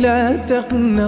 لا تقنط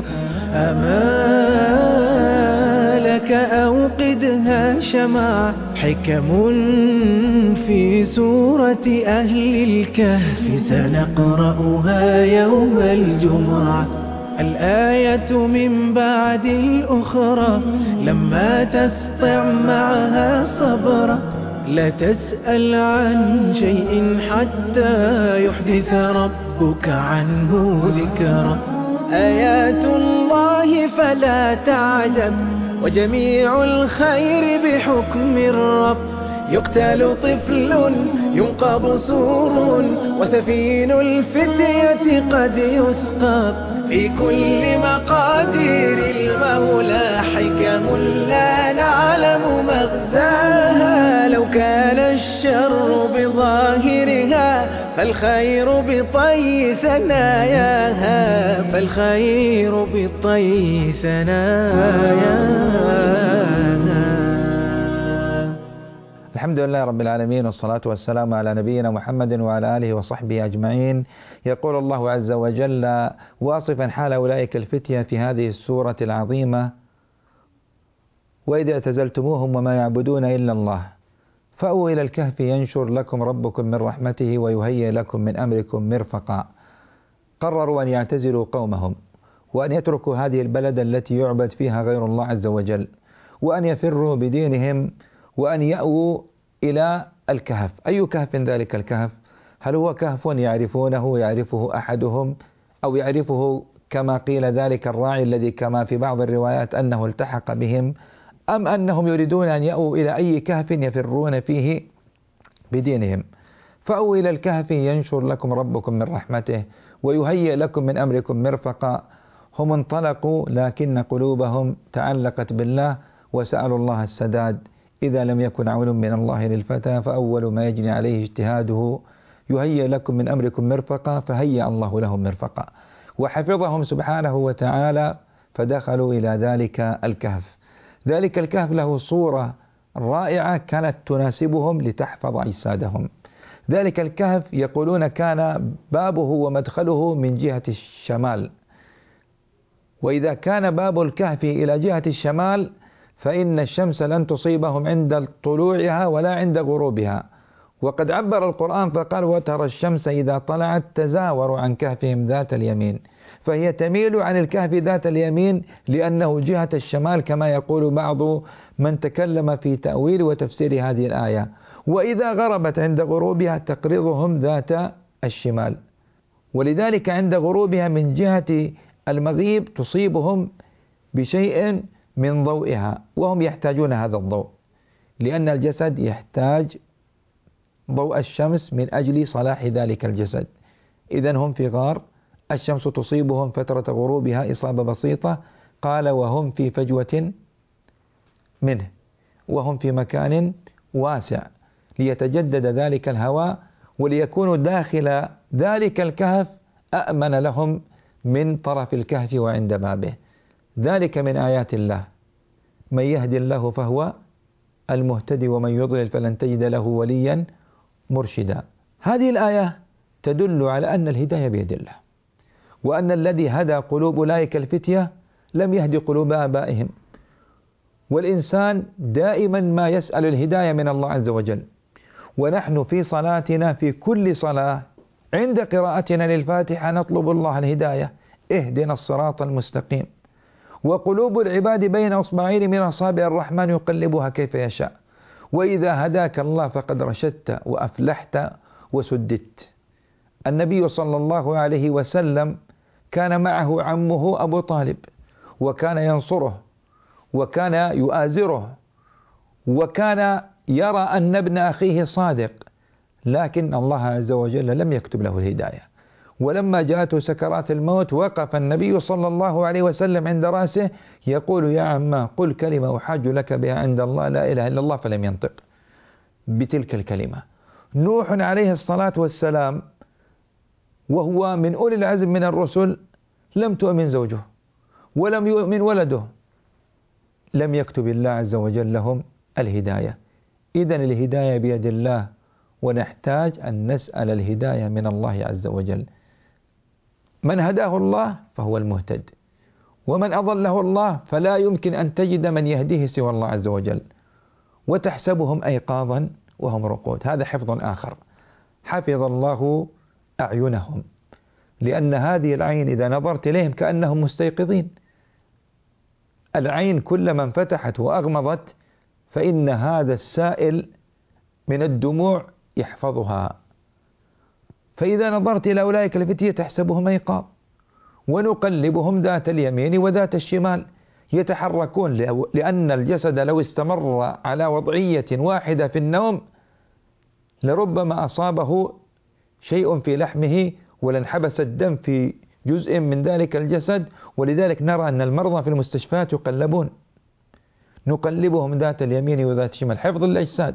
آمالك أوقدها شمعا. حكم في سورة أهل الكهف سنقرأها يوم الجمعة. الآية من بعد الأخرى لما تسطع معها صبرا. لا تسأل عن شيء حتى يحدث ربك عنه ذكرا. آيات الله فلا تعجب وجميع الخير بحكم الرب. يقتل طفل ينقب سور وسفين الفتية قد يسقط. في كل مقادير المولى حكم لا نعلم مغزاها. لو كان الشر بظاهرها فالخير بطي ثناياها. فالخير بطي ثناياها. الحمد لله رب العالمين، والصلاة والسلام على نبينا محمد وعلى آله وصحبه أجمعين. يقول الله عز وجل واصفا حال أولئك الفتية في هذه السورة العظيمة: وإذ اعتزلتموهم وما يعبدون إلا الله فأووا إلى الكهف ينشر لكم ربكم من رحمته ويهيئ لكم من أمركم مرفقا. قرروا أن يعتزلوا قومهم وأن يتركوا هذه البلد التي يعبد فيها غير الله عز وجل، وأن يفروا بدينهم وأن يأووا إلى الكهف. أي كهف ذلك الكهف؟ هل هو كهف يعرفونه يعرفه أحدهم، أو يعرفه كما قيل ذلك الراعي الذي كما في بعض الروايات أنه التحق بهم، أم أنهم يريدون أن يأووا إلى أي كهف يفرون فيه بدينهم؟ فأووا إلى الكهف ينشر لكم ربكم من رحمته ويهيئ لكم من أمركم مرفقا. هم انطلقوا لكن قلوبهم تعلقت بالله وسألوا الله السداد. إذا لم يكن عون من الله للفتى فأول ما يجني عليه اجتهاده. يهيئ لكم من أمركم مرفقا، فهيأ الله لهم مرفقا وحفظهم سبحانه وتعالى فدخلوا إلى ذلك الكهف. ذلك الكهف له صورة رائعة كانت تناسبهم لتحفظ أجسادهم. ذلك الكهف يقولون كان بابه ومدخله من جهة الشمال، وإذا كان باب الكهف إلى جهة الشمال فإن الشمس لن تصيبهم عند طلوعها ولا عند غروبها. وقد عبر القرآن فقال: وترى الشمس إذا طلعت تزاور عن كهفهم ذات اليمين. فهي تميل عن الكهف ذات اليمين لأنه جهة الشمال كما يقول بعض من تكلم في تأويل وتفسير هذه الآية. وإذا غربت عند غروبها تقرضهم ذات الشمال، ولذلك عند غروبها من جهة المغيب تصيبهم بشيء من ضوئها، وهم يحتاجون هذا الضوء لأن الجسد يحتاج ضوء الشمس من أجل صلاح ذلك الجسد. إذن هم في غار، الشمس تصيبهم فترة غروبها إصابة بسيطة، قال وهم في فجوة منه وهم في مكان واسع ليتجدد ذلك الهواء وليكونوا داخل ذلك الكهف أأمن لهم من طرف الكهف وعند بابه. ذلك من آيات الله. من يهدي الله فهو المهتدي ومن يضلل فلن تجد له وليا مرشدا. هذه الآية تدل على أن الهداية بيد الله، وأن الذي هدى قلوب أولئك الفتية لم يهدي قلوب آبائهم. والإنسان دائما ما يسأل الهداية من الله عز وجل. ونحن في صلاتنا في كل صلاة عند قراءتنا للفاتحة نطلب الله الهداية: اهدنا الصراط المستقيم. وقلوب العباد بين أصبعين من أصابع الرحمن يقلبها كيف يشاء. وإذا هداك الله فقد رشدت وأفلحت وسددت. النبي صلى الله عليه وسلم كان معه عمه أبو طالب، وكان ينصره وكان يؤازره، وكان يرى أن ابن أخيه صادق، لكن الله عز وجل لم يكتب له الهداية. ولما جاءته سكرات الموت وقف النبي صلى الله عليه وسلم عند رأسه يقول: يا عما قل كلمة أحاج لك بها عند الله لا إله إلا الله، فلم ينطق بتلك الكلمة. نوح عليه الصلاة والسلام وهو من أولي العزم من الرسل لم تؤمن زوجه ولم يؤمن ولده، لم يكتب الله عز وجل لهم الهداية. إذن الهداية بيد الله، ونحتاج أن نسأل الهداية من الله عز وجل. من هداه الله فهو المهتد، ومن أضله الله فلا يمكن أن تجد من يهديه سوى الله عز وجل. وتحسبهم أيقاظا وهم رقود، هذا حفظ آخر. حفظ الله أعينهم، لأن هذه العين إذا نظرت إليهم كأنهم مستيقظين. العين كلما انفتحت وأغمضت فإن هذا السائل من الدموع يحفظها. فإذا نظرت إلى أولئك الفتية تحسبهم أيقاظ، ونقلبهم ذات اليمين وذات الشمال يتحركون، لأن الجسد لو استمر على وضعية واحدة في النوم لربما أصابه شيء في لحمه ولانحبس الدم في جزء من ذلك الجسد. ولذلك نرى أن المرضى في المستشفيات يقلبون، نقلبهم ذات اليمين وذات الشمال، حفظ الأجساد.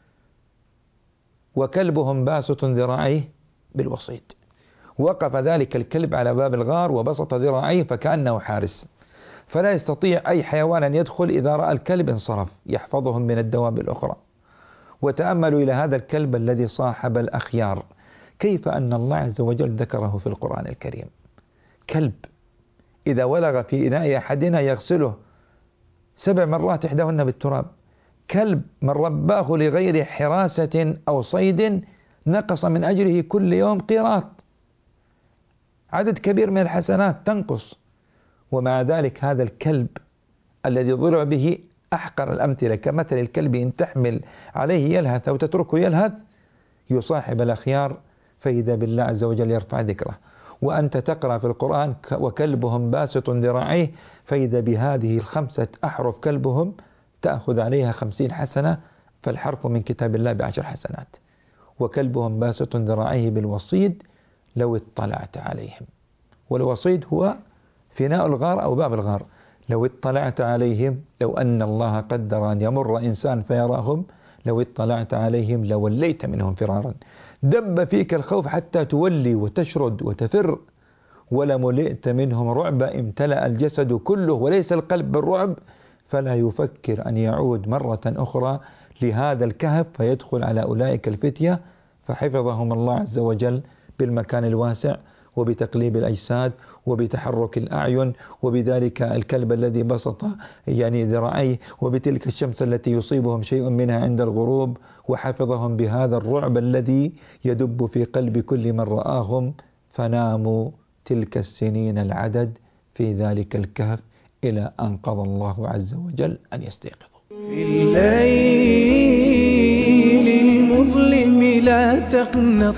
وكلبهم باسط ذراعيه بالوصيد. وقف ذلك الكلب على باب الغار وبسط ذراعيه فكأنه حارس، فلا يستطيع أي حيوان أن يدخل، إذا رأى الكلب انصرف، يحفظهم من الدواب الأخرى. وتأملوا إلى هذا الكلب الذي صاحب الأخيار، كيف أن الله عز وجل ذكره في القرآن الكريم. كلب إذا ولغ في إناء أحدنا يغسله 7 مرات إحداهن بالتراب. كلب من رباه لغير حراسة أو صيد نقص من أجره كل يوم قيراط، عدد كبير من الحسنات تنقص. ومع ذلك هذا الكلب الذي ضرب به أحقر الأمثلة، كمثل الكلب إن تحمل عليه يلهث أو تتركه يلهث، يصاحب الأخيار فإذا بالله عز وجل يرفع ذكره. وأنت تقرأ في القرآن وكلبهم باسط ذراعيه، فإذا بهذه 5 أحرف كلبهم تأخذ عليها 50 حسنة، فالحرف من كتاب الله ب10 حسنات. وكلبهم باسط ذراعيه بالوصيد لو اطلعت عليهم، والوصيد هو فناء الغار أو باب الغار. لو اطلعت عليهم، لو أن الله قدر أن يمر إنسان فيراهم، لو اطلعت عليهم لوليت منهم فرارا. دب فيك الخوف حتى تولي وتشرد وتفر، ولملئت منهم رعبا امتلأ الجسد كله وليس القلب بالرعب، فلا يفكر أن يعود مرة أخرى لهذا الكهف فيدخل على أولئك الفتية. فحفظهم الله عز وجل بالمكان الواسع وبتقليب الأجساد وبتحرك الأعين، وبذلك الكلب الذي بسط ذراعيه، وبتلك الشمس التي يصيبهم شيء منها عند الغروب. وحفظهم بهذا الرعب الذي يدب في قلب كل من رآهم، فناموا تلك السنين العدد في ذلك الكهف إلى أن قضى الله عز وجل أن يستيقظوا. في الليل المظلم لا تقنط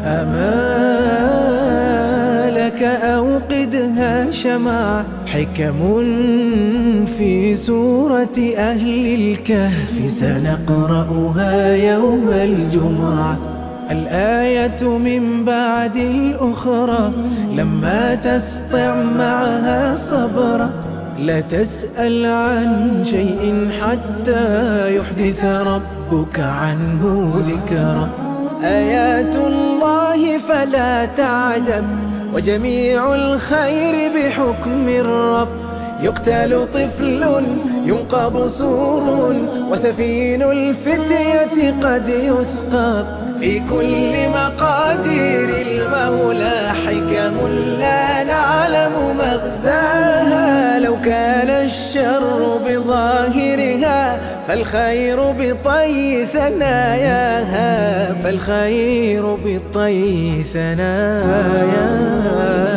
آمالك، أوقدها شمع حكم في سورة أهل الكهف سنقرأها يوم الجمعة، الآية من بعد الأخرى، لما تسطع معها صبرا لا تسأل عن شيء حتى يحدث ربك عنه ذكرا. آيات الله فلا تعجب، وجميع الخير بحكم الرب، يقتل طفل ينقب سور، وسفين الفتية قد يثقب، في كل مقادير المولى حكم لا نعلم مغزاها. لو كان الشر بظاهرها فالخير بطي ثناياها، فالخير بطي ثناياها.